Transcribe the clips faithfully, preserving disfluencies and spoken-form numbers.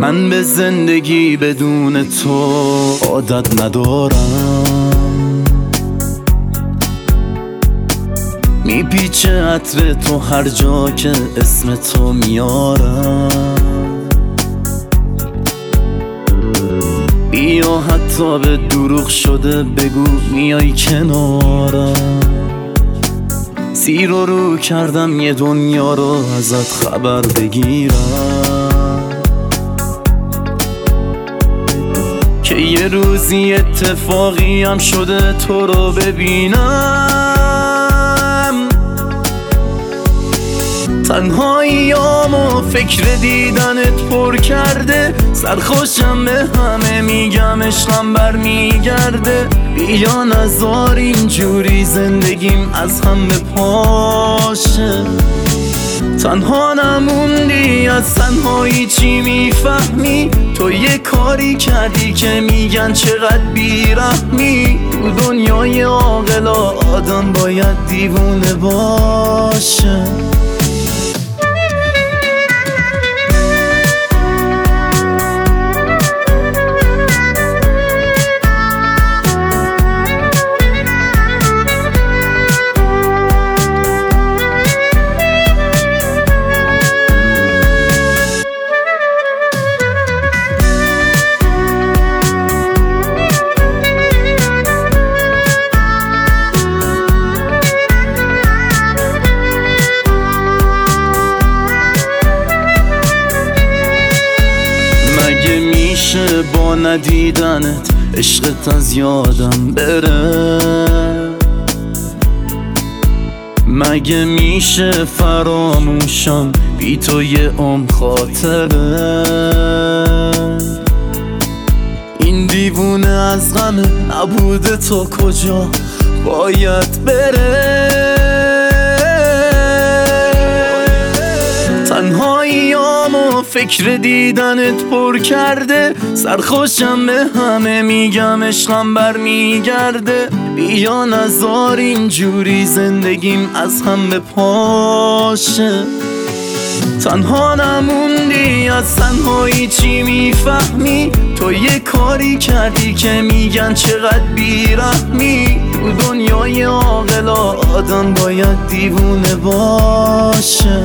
من به زندگی بدون تو عادت ندارم، میپیچه عطر تو هر جا که اسم تو میارم. بیا حتی به دروغ شده بگو میای کنارم. زیر و رو کردم یه دنیا رو ازت خبر بگیرم، که یه روزی اتفاقی هم شده تو رو ببینم. تنهاییامو فکر دیدنت پر کرده، سرخوشم به همه میگم عشقم برمیگرده. بیا نذار اینجوری زندگیم از هم بپاشه. تنها نموندی، از تنهایی چی میفهمی؟ تو یه کاری کردی که میگن چقدر بیرحمی. تو دنیای عاقلا آدم باید دیوونه باشه. مگه میشه با ندیدنت عشقت از یادم بره؟ مگه میشه فراموشم بی تو یه عمر خاطره؟ این دیوونه از غم نبوده تو کجا باید بره؟ تنهاییامو فکر دیدنت پر کرده، سرخوشم به همه میگم عشقم برمیگرده. بیا نذار اینجوری زندگیم از هم بپاشه. تنها نموندی، از تنهایی چی میفهمی؟ تو یه کاری کردی که میگن چقدر بیرحمی. تو دنیای عاقلا آدم باید دیوونه باشه.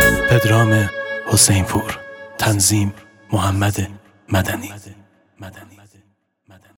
پدرام حسین پور، تنظیم محمد مدنی.